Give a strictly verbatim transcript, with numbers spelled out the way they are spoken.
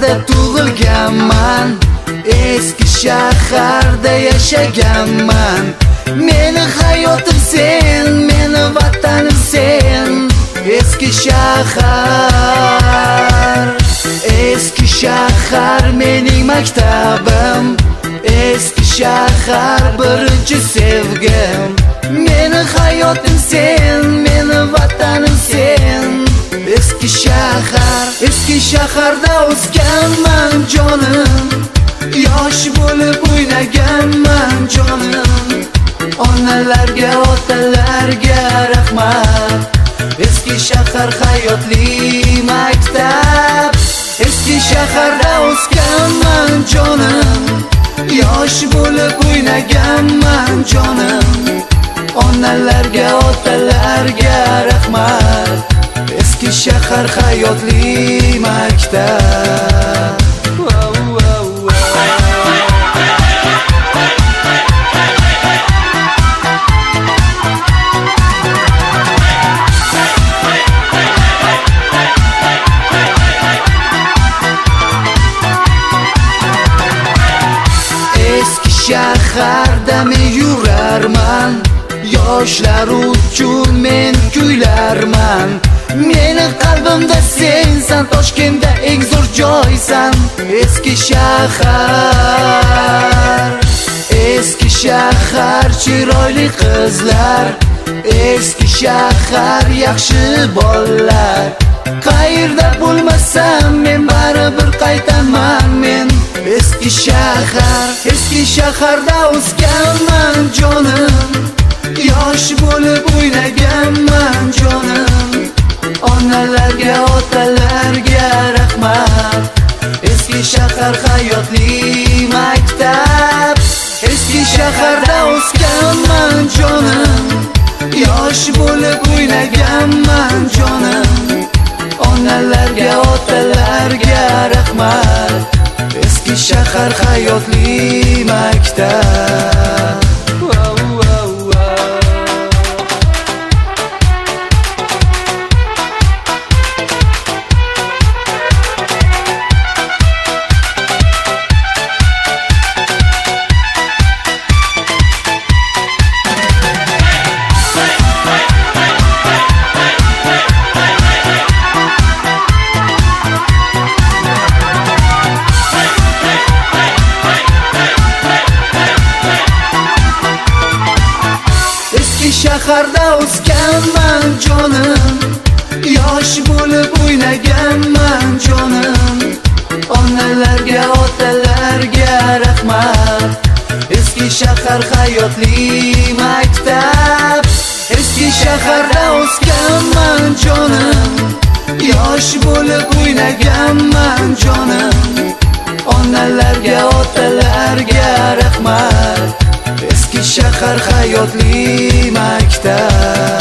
shaharda tug'ilganman, eski shaharda yashaganman. Meni hayotim sen, meni vatanim sen. Eski shahar, eski shahar mening maktabim. Eski shahar birinchi sevgim. Meni hayotim sen, meni vatanim sen. Eski shahar, eski shaharda o'sganman jonim. Yosh bo'lib o'ynaganman jonim. Onalarga, otalarga rahmat. Eski shahar hayotli maktab. Eski shaharda o'sganman jonim. Yosh bo'lib o'ynaganman jonim. Onalarga, otalarga rahmat. Eski shahar hayotli maktab. Shaharda men yurarman, yoshlar uchun men kuylarman. Meni qalbimda sensan, Toshkentda eng zo'r joysan. Eski shahar, eski shahar chiroyli qizlar. Eski shahar yaxshi bolalar. Qayerda bo'lmasam men baribir qaytaman men. Eski shahar, eski shaharda o'sganman jonim. Yosh bo'lib o'ynaganman jonim. Onalarga, otalarga rahmat. Eski shahar hayotli maktab. Eski shaharda o'sganman jonim. Yosh bo'lib o'ynaganman jonim. Onalarga, otalarga rahmat. Eski shahar hayotli maktab. Shaharda o'sganman jonim. Yosh bo'lib o'ynaganman jonim. Onalarga, otalarga rahmat. Eski shahar hayotli maktab. Eski shaharda o'sganman jonim. Yosh bo'lib o'ynaganman jonim. Onalarga, otalarga rahmat. Eski shahar hayotli maktab.